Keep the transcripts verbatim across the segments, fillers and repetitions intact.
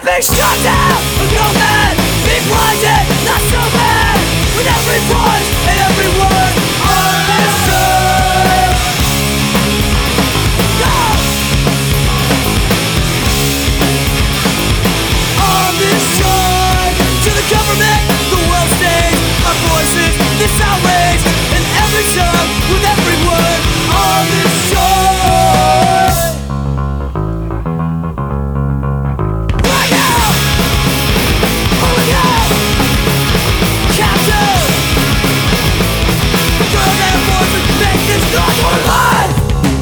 be shut down. Go mad, be blinded, not so bad. With every voice and every word on this earth. Go! On this side, to the government, the world stage, our voices, this outrage, and every tongue with every word on this shore. Right now, pulling out, captive. Girl, that voices make this not for life.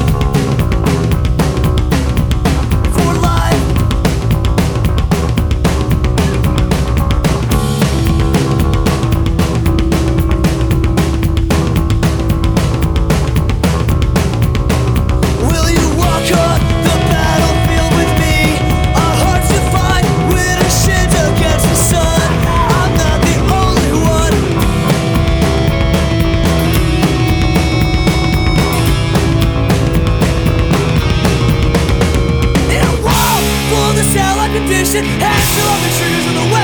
For life. Will you walk on the battlefield with me? Our hearts defined with our shins against the sun. I'm not the only one. In a world full of this hell condition, hands still on the triggers of the